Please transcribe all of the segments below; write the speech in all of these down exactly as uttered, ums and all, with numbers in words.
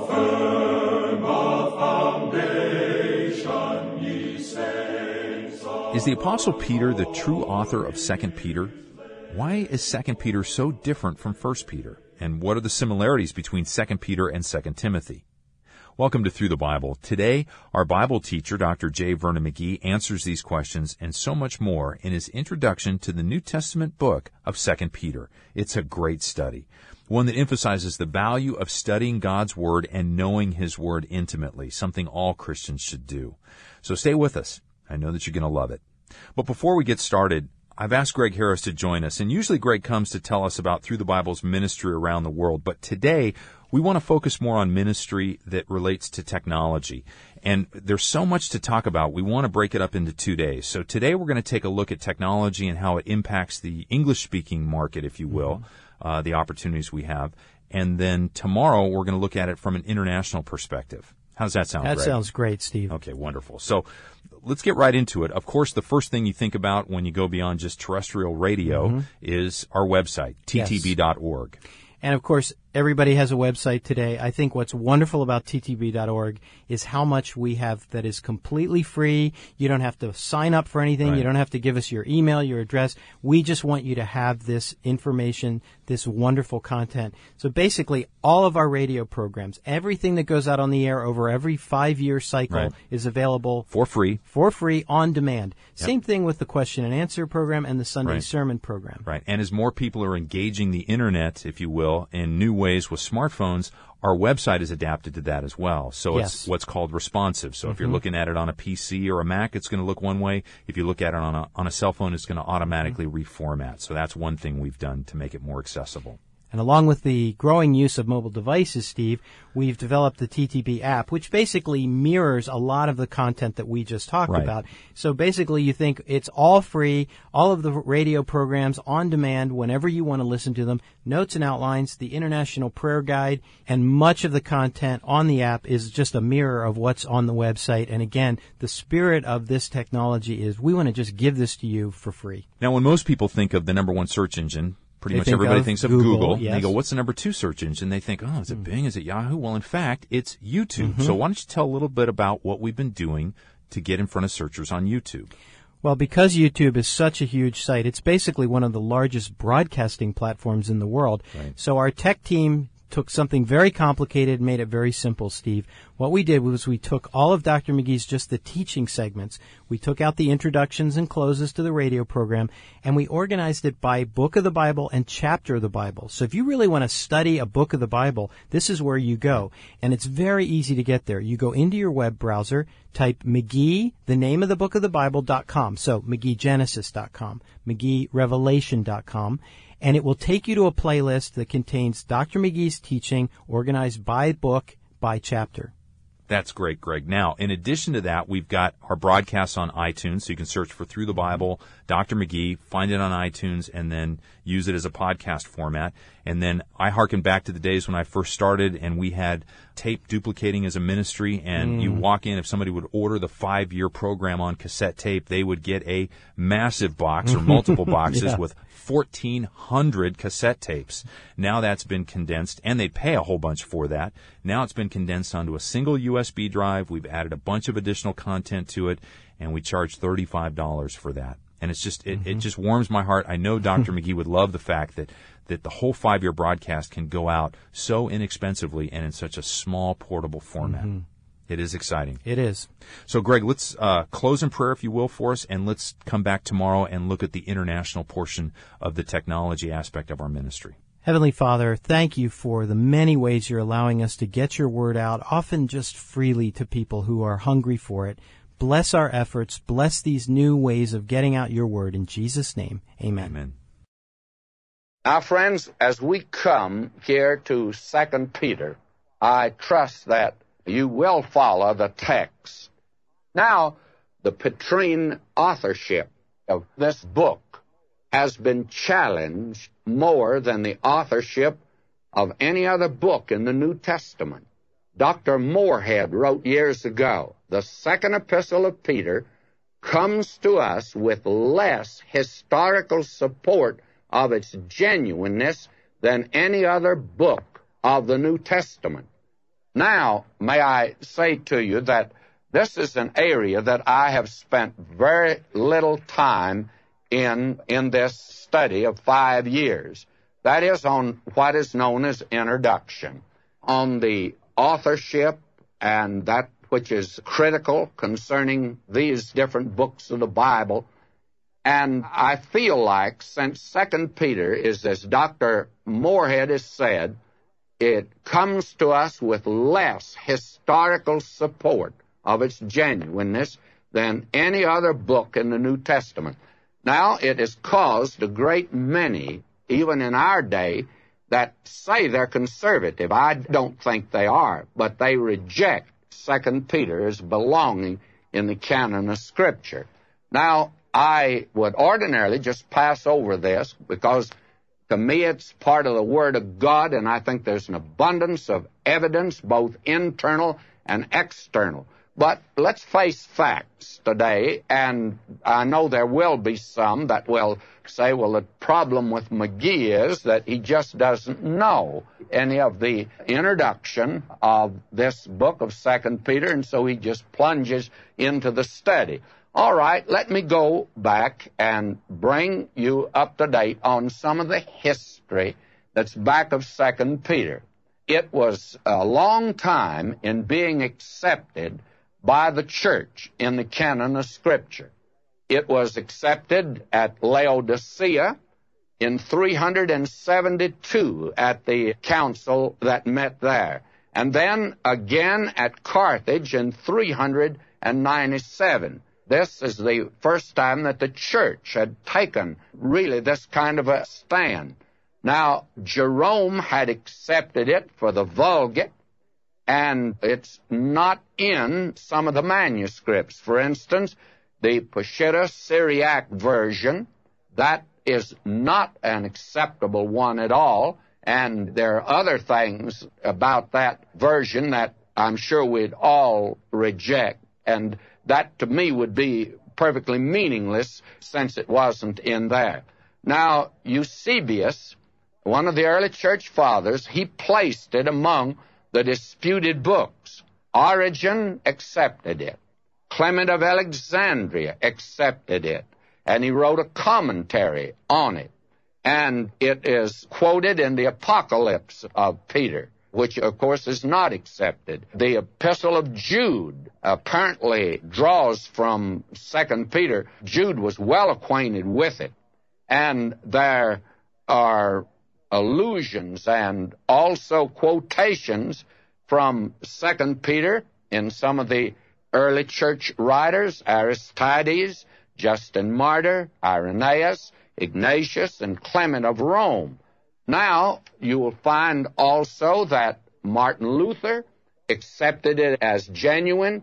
firm a foundation, ye saints of Is the Apostle Peter the true author of Second Peter? Why is Second Peter so different from First Peter? And what are the similarities between Second Peter and Second Timothy? Welcome to Through the Bible. Today, our Bible teacher, Doctor J. Vernon McGee, answers these questions and so much more in his introduction to the New Testament book of Second Peter. It's a great study, one that emphasizes the value of studying God's Word and knowing His Word intimately, something all Christians should do. So stay with us. I know that you're going to love it. But before we get started, I've asked Greg Harris to join us, and usually Greg comes to tell us about Through the Bible's ministry around the world, but today we want to focus more on ministry that relates to technology. And there's so much to talk about, we want to break it up into two days. So today we're going to take a look at technology and how it impacts the English-speaking market, if you will, mm-hmm. uh, the opportunities we have. And then tomorrow we're going to look at it from an international perspective. How does that sound, That Greg? sounds great, Steve. Okay, wonderful. So let's get right into it. Of course, the first thing you think about when you go beyond just terrestrial radio mm-hmm. is our website, T T B dot org. Yes. And, of course, everybody has a website today. I think what's wonderful about T T B dot org is how much we have that is completely free. You don't have to sign up for anything. Right. You don't have to give us your email, your address. We just want you to have this information, this wonderful content. So basically, all of our radio programs, everything that goes out on the air over every five-year cycle Right. is available For free. for free on demand. Yep. Same thing with the question and answer program and the Sunday Right. sermon program. Right. And as more people are engaging the Internet, if you will, in new ways with smartphones, our website is adapted to that as well. So Yes. it's what's called responsive. So Mm-hmm. if you're looking at it on a P C or a Mac, it's going to look one way. If you look at it on a, on a cell phone, it's going to automatically Mm-hmm. reformat. So that's one thing we've done to make it more accessible. And along with the growing use of mobile devices, Steve, we've developed the T T B app, which basically mirrors a lot of the content that we just talked Right. about. So basically you think it's all free, all of the radio programs on demand whenever you want to listen to them, notes and outlines, the International Prayer Guide, and much of the content on the app is just a mirror of what's on the website. And again, the spirit of this technology is we want to just give this to you for free. Now, when most people think of the number one search engine, pretty They much think everybody of thinks of Google, Google. yes. And they go, what's the number two search engine? They think, oh, is it Bing? Is it Yahoo? Well, in fact, it's YouTube. Mm-hmm. So why don't you tell a little bit about what we've been doing to get in front of searchers on YouTube? Well, because YouTube is such a huge site, it's basically one of the largest broadcasting platforms in the world. Right. So our tech team took something very complicated and made it very simple, Steve. What we did was we took all of Doctor McGee's just the teaching segments. We took out the introductions and closes to the radio program, and we organized it by book of the Bible and chapter of the Bible. So if you really want to study a book of the Bible, this is where you go. And it's very easy to get there. You go into your web browser, type McGee, the name of the book of the Bible, dot com. So McGee Genesis dot com, McGee Revelation dot com. And it will take you to a playlist that contains Doctor McGee's teaching organized by book, by chapter. That's great, Greg. Now, in addition to that, we've got our broadcasts on iTunes, so you can search for Through the Bible, Doctor McGee, find it on iTunes, and then use it as a podcast format. And then I hearken back to the days when I first started, and we had tape duplicating as a ministry, and mm. you walk in, if somebody would order the five-year program on cassette tape, they would get a massive box or multiple boxes yeah. with fourteen hundred cassette tapes. Now that's been condensed, and they pay a whole bunch for that. Now it's been condensed onto a single U S B drive. We've added a bunch of additional content to it, and we charge thirty-five dollars for that. And it's just, it, mm-hmm. it just warms my heart. I know Doctor McGee would love the fact that, that the whole five-year broadcast can go out so inexpensively and in such a small, portable format. Mm-hmm. It is exciting. It is. So, Greg, let's uh, close in prayer, if you will, for us, and let's come back tomorrow and look at the international portion of the technology aspect of our ministry. Heavenly Father, thank you for the many ways you're allowing us to get your word out, often just freely to people who are hungry for it. Bless our efforts. Bless these new ways of getting out your word. In Jesus' name, amen. Amen. Now, friends, as we come here to Second Peter, I trust that you will follow the text. Now, the Petrine authorship of this book has been challenged more than the authorship of any other book in the New Testament. Doctor Moorhead wrote years ago, the second epistle of Peter comes to us with less historical support of its genuineness than any other book of the New Testament. Now, may I say to you that this is an area that I have spent very little time in in this study of five years. That is on what is known as introduction, on the authorship and that which is critical concerning these different books of the Bible. And I feel like since Second Peter is, as Doctor Moorhead has said, it comes to us with less historical support of its genuineness than any other book in the New Testament. Now, it has caused a great many, even in our day, that say they're conservative. I don't think they are, but they reject Second Peter as belonging in the canon of Scripture. Now, I would ordinarily just pass over this because to me it's part of the Word of God, and I think there's an abundance of evidence, both internal and external. But let's face facts today, and I know there will be some that will say, well, the problem with McGee is that he just doesn't know any of the introduction of this book of Second Peter, and so he just plunges into the study. All right, let me go back and bring you up to date on some of the history that's back of Second Peter. It was a long time in being accepted by the church in the canon of Scripture. It was accepted at Laodicea in three hundred seventy-two at the council that met there, and then again at Carthage in three hundred ninety-seven. This is the first time that the church had taken really this kind of a stand. Now, Jerome had accepted it for the Vulgate, and it's not in some of the manuscripts. For instance, the Peshitta Syriac version, that is not an acceptable one at all, and there are other things about that version that I'm sure we'd all reject, and that to me would be perfectly meaningless since it wasn't in there. Now, Eusebius, one of the early church fathers, he placed it among the disputed books. Origen accepted it. Clement of Alexandria accepted it, and he wrote a commentary on it. And it is quoted in the Apocalypse of Peter, which, of course, is not accepted. The Epistle of Jude apparently draws from Second Peter. Jude was well acquainted with it, and there are allusions and also quotations from Second Peter in some of the early church writers, Aristides, Justin Martyr, Irenaeus, Ignatius, and Clement of Rome. Now, you will find also that Martin Luther accepted it as genuine.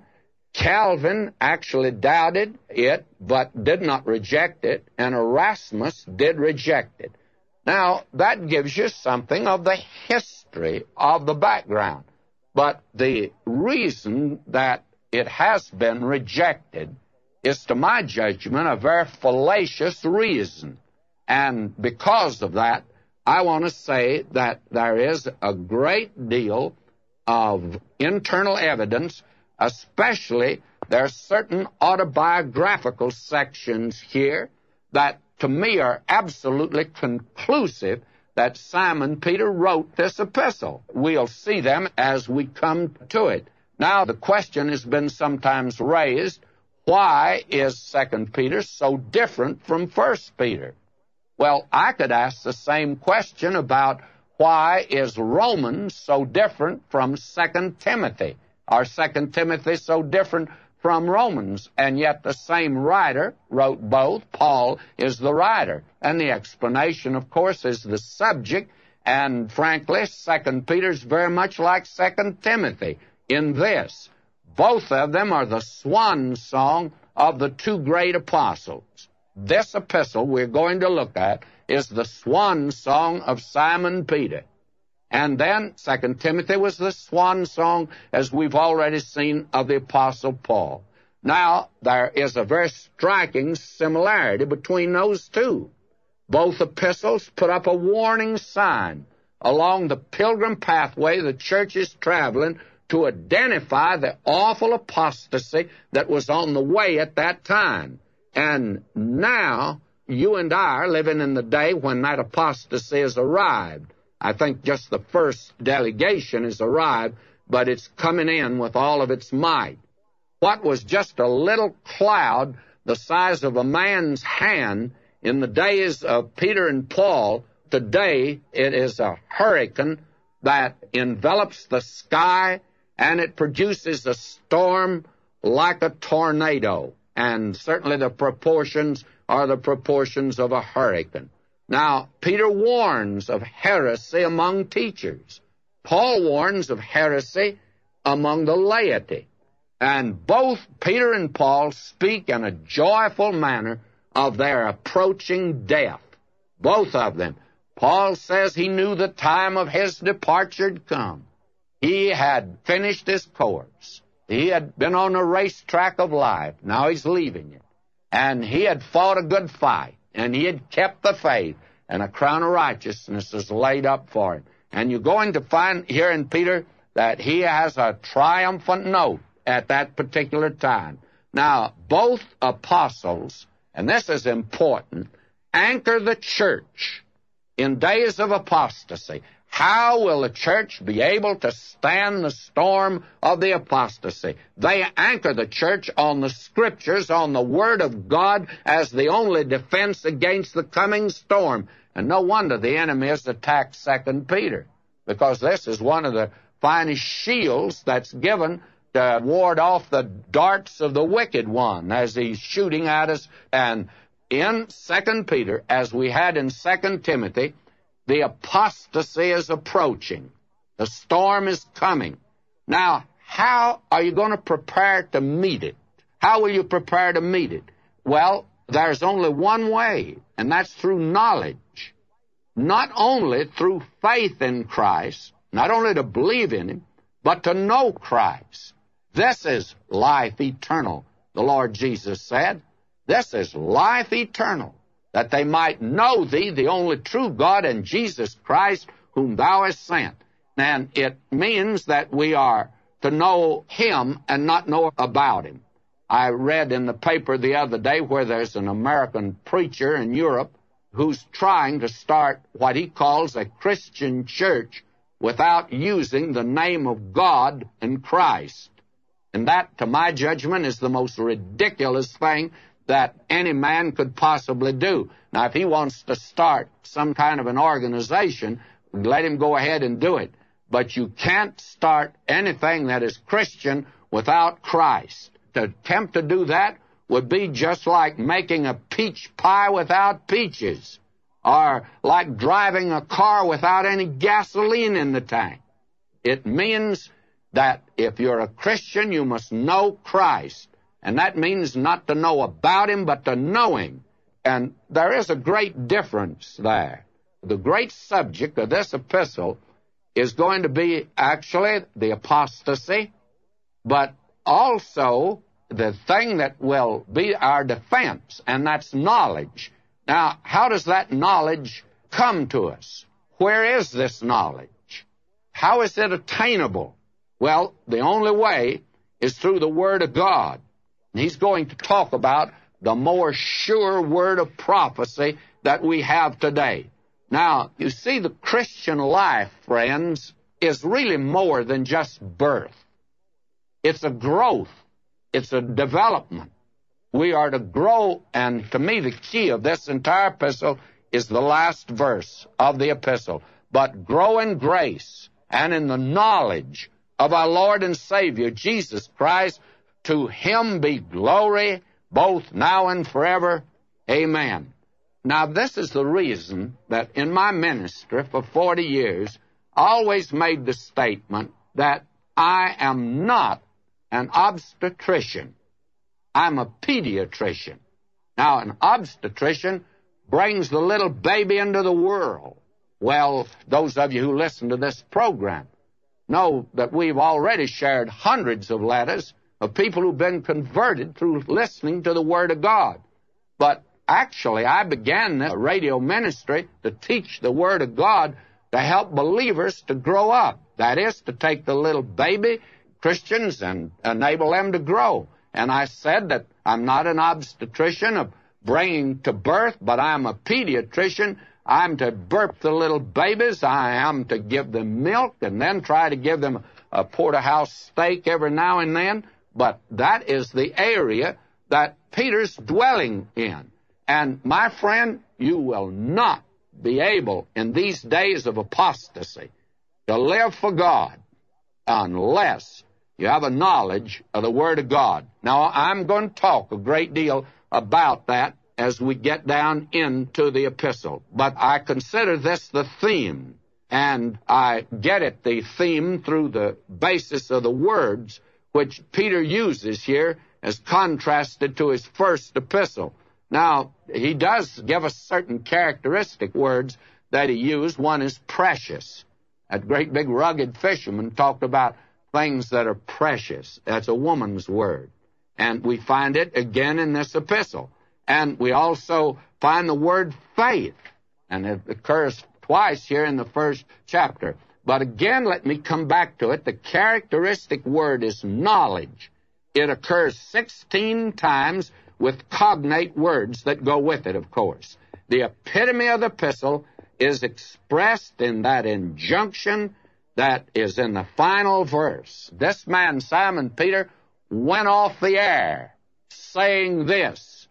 Calvin actually doubted it, but did not reject it, and Erasmus did reject it. Now, that gives you something of the history of the background. But the reason that it has been rejected is, to my judgment, a very fallacious reason. And because of that, I want to say that there is a great deal of internal evidence, especially there are certain autobiographical sections here that to me are absolutely conclusive that Simon Peter wrote this epistle. We'll see them as we come to it. Now, the question has been sometimes raised, why is Second Peter so different from First Peter? Well, I could ask the same question about why is Romans so different from Second Timothy, or Second Timothy so different from Romans, and yet the same writer wrote both. Paul is the writer, and the explanation, of course, is the subject, and frankly, Second Peter is very much like Second Timothy in this. Both of them are the swan song of the two great apostles. This epistle we're going to look at is the swan song of Simon Peter. And then Second Timothy was the swan song, as we've already seen, of the Apostle Paul. Now, there is a very striking similarity between those two. Both epistles put up a warning sign along the pilgrim pathway the church is traveling to identify the awful apostasy that was on the way at that time. And now, you and I are living in the day when that apostasy has arrived. I think just the first delegation has arrived, but it's coming in with all of its might. What was just a little cloud the size of a man's hand in the days of Peter and Paul, today it is a hurricane that envelops the sky, and it produces a storm like a tornado. And certainly the proportions are the proportions of a hurricane. Now, Peter warns of heresy among teachers. Paul warns of heresy among the laity. And both Peter and Paul speak in a joyful manner of their approaching death. Both of them. Paul says he knew the time of his departure had come. He had finished his course. He had been on a racetrack of life. Now he's leaving it. And he had fought a good fight. And he had kept the faith. And a crown of righteousness is laid up for him. And you're going to find here in Peter that he has a triumphant note at that particular time. Now, both apostles, and this is important, anchor the church in days of apostasy. How will the church be able to stand the storm of the apostasy? They anchor the church on the Scriptures, on the Word of God, as the only defense against the coming storm. And no wonder the enemy has attacked Second Peter, because this is one of the finest shields that's given to ward off the darts of the wicked one as he's shooting at us. And in Second Peter, as we had in Second Timothy, the apostasy is approaching. The storm is coming. Now, how are you going to prepare to meet it? How will you prepare to meet it? Well, there's only one way, and that's through knowledge. Not only through faith in Christ, not only to believe in Him, but to know Christ. This is life eternal, the Lord Jesus said. This is life eternal, that they might know Thee, the only true God, and Jesus Christ, whom Thou hast sent. And it means that we are to know Him and not know about Him. I read in the paper the other day where there's an American preacher in Europe who's trying to start what he calls a Christian church without using the name of God and Christ. And that, to my judgment, is the most ridiculous thing that any man could possibly do. Now, if he wants to start some kind of an organization, let him go ahead and do it. But you can't start anything that is Christian without Christ. To attempt to do that would be just like making a peach pie without peaches, or like driving a car without any gasoline in the tank. It means that if you're a Christian, you must know Christ. And that means not to know about Him, but to know Him. And there is a great difference there. The great subject of this epistle is going to be actually the apostasy, but also the thing that will be our defense, and that's knowledge. Now, how does that knowledge come to us? Where is this knowledge? How is it attainable? Well, the only way is through the Word of God. And he's going to talk about the more sure word of prophecy that we have today. Now, you see, the Christian life, friends, is really more than just birth. It's a growth. It's a development. We are to grow, and to me the key of this entire epistle is the last verse of the epistle. But grow in grace and in the knowledge of our Lord and Savior, Jesus Christ. To Him be glory, both now and forever. Amen. Now, this is the reason that in my ministry for forty years, I always made the statement that I am not an obstetrician. I'm a pediatrician. Now, an obstetrician brings the little baby into the world. Well, those of you who listen to this program know that we've already shared hundreds of letters of people who've been converted through listening to the Word of God. But actually, I began the radio ministry to teach the Word of God to help believers to grow up. That is, to take the little baby Christians and enable them to grow. And I said that I'm not an obstetrician of bringing to birth, but I'm a pediatrician. I'm to burp the little babies. I am to give them milk and then try to give them a porterhouse steak every now and then. But that is the area that Peter's dwelling in. And my friend, you will not be able in these days of apostasy to live for God unless you have a knowledge of the Word of God. Now, I'm going to talk a great deal about that as we get down into the epistle. But I consider this the theme, and I get it, the theme, through the basis of the words which Peter uses here as contrasted to his first epistle. Now, he does give us certain characteristic words that he used. One is precious. That great big rugged fisherman talked about things that are precious. That's a woman's word. And we find it again in this epistle. And we also find the word faith. And it occurs twice here in the first chapter. But again, let me come back to it. The characteristic word is knowledge. It occurs sixteen times with cognate words that go with it, of course. The epitome of the epistle is expressed in that injunction that is in the final verse. This man, Simon Peter, went off the air saying this: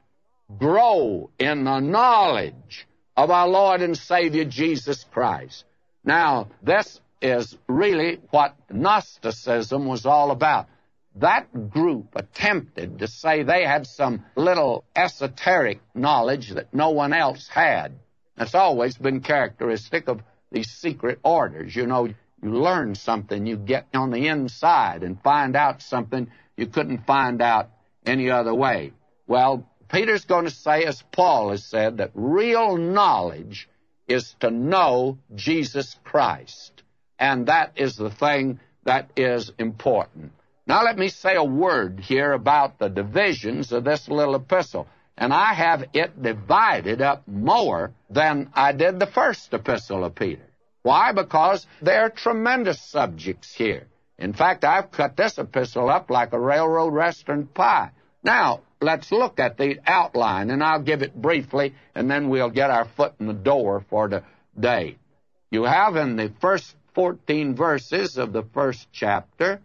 grow in the knowledge of our Lord and Savior Jesus Christ. Now, this is really what Gnosticism was all about. That group attempted to say they had some little esoteric knowledge that no one else had. That's always been characteristic of these secret orders. You know, you learn something, you get on the inside and find out something you couldn't find out any other way. Well, Peter's going to say, as Paul has said, that real knowledge is to know Jesus Christ. And that is the thing that is important. Now let me say a word here about the divisions of this little epistle. And I have it divided up more than I did the first epistle of Peter. Why? Because there are tremendous subjects here. In fact, I've cut this epistle up like a railroad restaurant pie. Now, let's look at the outline, and I'll give it briefly, and then we'll get our foot in the door for the day. You have in the first fourteen verses of the first chapter,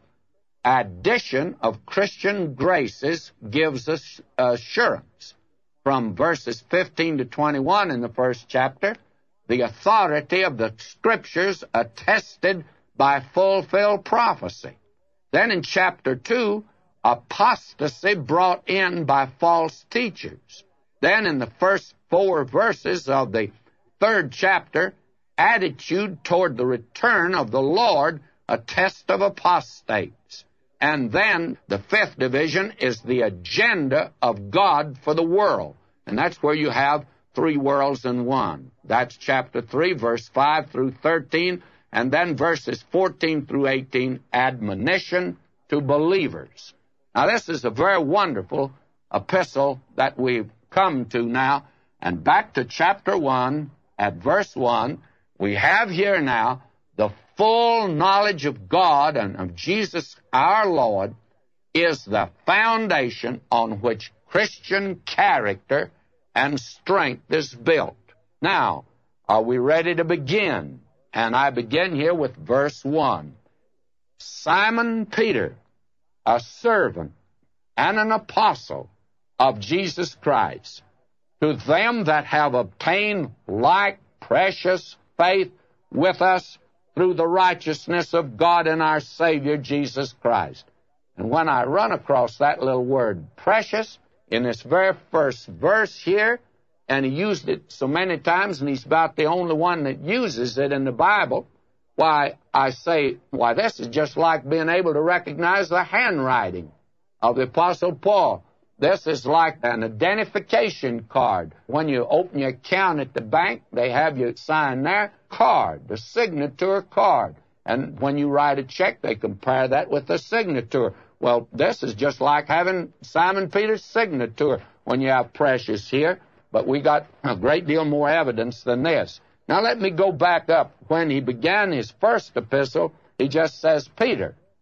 addition of Christian graces gives us assurance. From verses fifteen to twenty-one in the first chapter, the authority of the Scriptures attested by fulfilled prophecy. Then in chapter two, apostasy brought in by false teachers. Then in the first four verses of the third chapter, attitude toward the return of the Lord, a test of apostates. And then the fifth division is the agenda of God for the world. And that's where you have three worlds in one. That's chapter three, verse five through thirteen, and then verses fourteen through eighteen, admonition to believers. Now, this is a very wonderful epistle that we've come to now. And back to chapter one, at verse one, we have here now the full knowledge of God and of Jesus our Lord is the foundation on which Christian character and strength is built. Now, are we ready to begin? And I begin here with verse one. Simon Peter, a servant and an apostle of Jesus Christ, to them that have obtained like precious faith with us through the righteousness of God and our Savior Jesus Christ. And when I run across that little word, precious, in this very first verse here, and he used it so many times, and he's about the only one that uses it in the Bible, why, I say, why, this is just like being able to recognize the handwriting of the Apostle Paul. This is like an identification card. When you open your account at the bank, they have you sign their card, the signature card. And when you write a check, they compare that with the signature. Well, this is just like having Simon Peter's signature when you have precious here. But we got a great deal more evidence than this. Now let me go back up. When he began his first epistle, he just says Peter.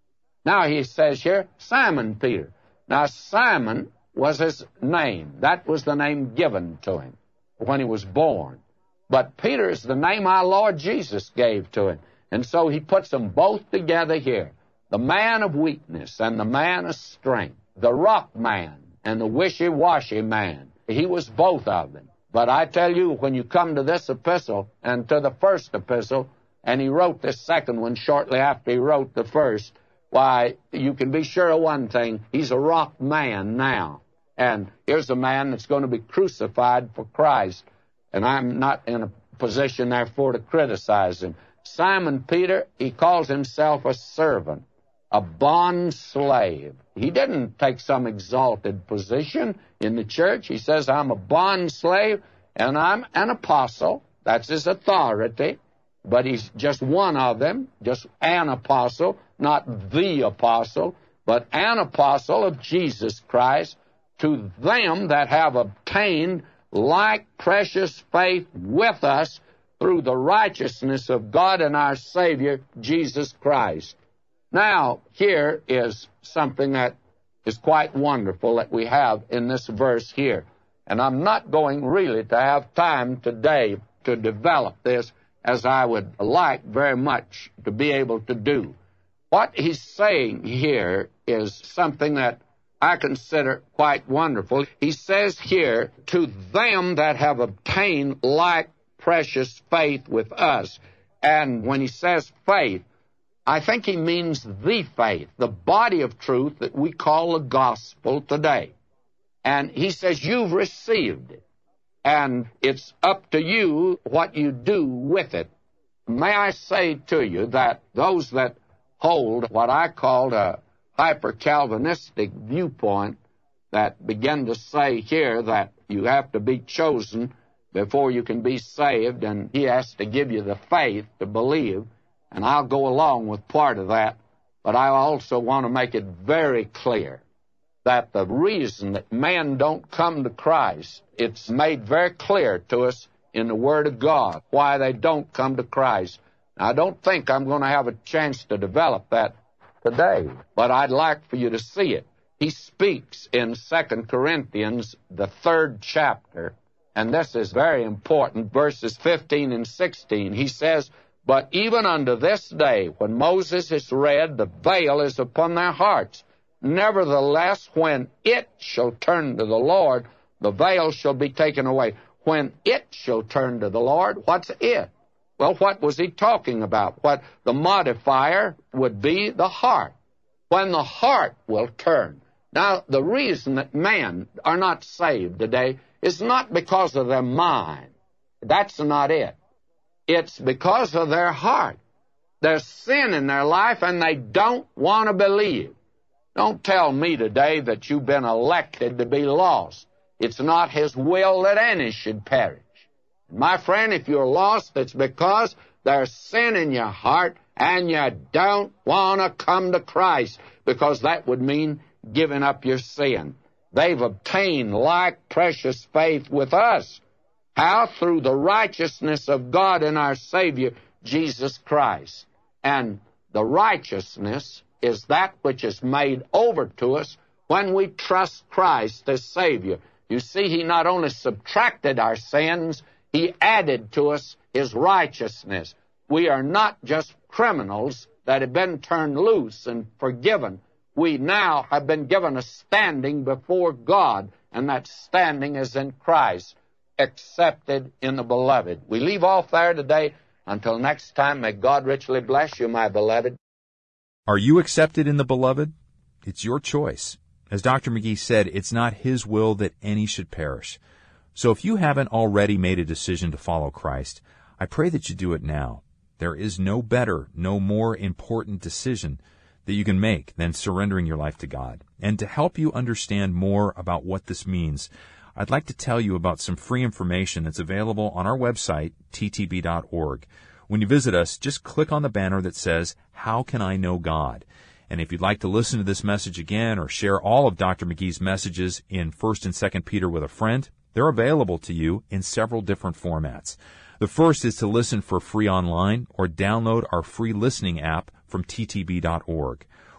Now he says here, Simon Peter. Now Simon was his name. That was the name given to him when he was born. But Peter is the name our Lord Jesus gave to him. And so he puts them both together here. The man of weakness and the man of strength. The rock man and the wishy-washy man. He was both of them. But I tell you, when you come to this epistle and to the first epistle, and he wrote the second one shortly after he wrote the first, why, you can be sure of one thing. He's a rock man now. And here's a man that's going to be crucified for Christ. And I'm not in a position, therefore, to criticize him. Simon Peter, he calls himself a servant, a bond slave. He didn't take some exalted position in the church. He says, I'm a bond slave and I'm an apostle. That's his authority. But he's just one of them, just an apostle, not the apostle, but an apostle of Jesus Christ to them that have obtained like precious faith with us through the righteousness of God and our Savior, Jesus Christ. Now, here is something that is quite wonderful that we have in this verse here. And I'm not going really to have time today to develop this as I would like very much to be able to do. What he's saying here is something that I consider quite wonderful. He says here, to them that have obtained like precious faith with us. And when he says faith, I think he means the faith, the body of truth that we call the gospel today. And he says you've received it, and it's up to you what you do with it. May I say to you that those that hold what I call a hyper-Calvinistic viewpoint that begin to say here that you have to be chosen before you can be saved, and he has to give you the faith to believe, and I'll go along with part of that, but I also want to make it very clear that the reason that men don't come to Christ, it's made very clear to us in the Word of God, why they don't come to Christ. Now, I don't think I'm going to have a chance to develop that today, but I'd like for you to see it. He speaks in Second Corinthians, the third chapter, and this is very important, verses fifteen and sixteen. He says, but even unto this day, when Moses is read, the veil is upon their hearts. Nevertheless, when it shall turn to the Lord, the veil shall be taken away. When it shall turn to the Lord, what's it? Well, what was he talking about? What the modifier would be the heart. When the heart will turn. Now, the reason that men are not saved today is not because of their mind. That's not it. It's because of their heart. There's sin in their life, and they don't want to believe. Don't tell me today that you've been elected to be lost. It's not his will that any should perish. My friend, if you're lost, it's because there's sin in your heart, and you don't want to come to Christ, because that would mean giving up your sin. They've obtained like precious faith with us. How? Through the righteousness of God and our Savior, Jesus Christ. And the righteousness is that which is made over to us when we trust Christ as Savior. You see, he not only subtracted our sins, he added to us his righteousness. We are not just criminals that have been turned loose and forgiven. We now have been given a standing before God, and that standing is in Christ, accepted in the Beloved. We leave off there today. Until next time, may God richly bless you, my beloved. Are you accepted in the Beloved? It's your choice. As Doctor McGee said, it's not his will that any should perish. So if you haven't already made a decision to follow Christ, I pray that you do it now. There is no better, no more important decision that you can make than surrendering your life to God. And to help you understand more about what this means, I'd like to tell you about some free information that's available on our website, T T B dot org. When you visit us, just click on the banner that says, How Can I Know God? And if you'd like to listen to this message again or share all of Doctor McGee's messages in First and Second Peter with a friend, they're available to you in several different formats. The first is to listen for free online or download our free listening app from T T B dot org.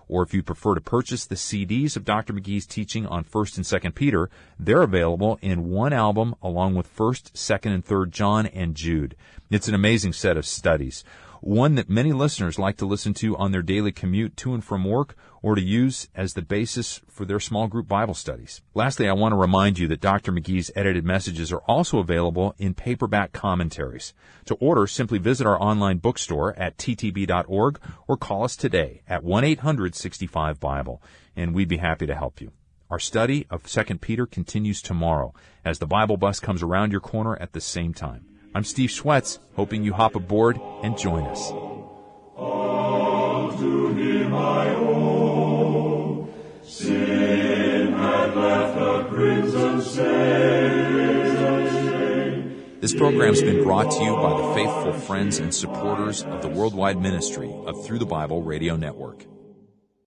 Or if you prefer to purchase the C Ds of Doctor McGee's teaching on First and Second Peter, they're available in one album along with First, Second, and Third John and Jude. It's an amazing set of studies, one that many listeners like to listen to on their daily commute to and from work or to use as the basis for their small group Bible studies. Lastly, I want to remind you that Doctor McGee's edited messages are also available in paperback commentaries. To order, simply visit our online bookstore at t t b dot org or call us today at one eight hundred sixty-five Bible, and we'd be happy to help you. Our study of Second Peter continues tomorrow as the Bible bus comes around your corner at the same time. I'm Steve Schwetz, hoping you hop aboard and join us. All to him I owe. Sin had left a crimson stain. This program's been brought to you by the faithful friends and supporters of the worldwide ministry of Through the Bible Radio Network.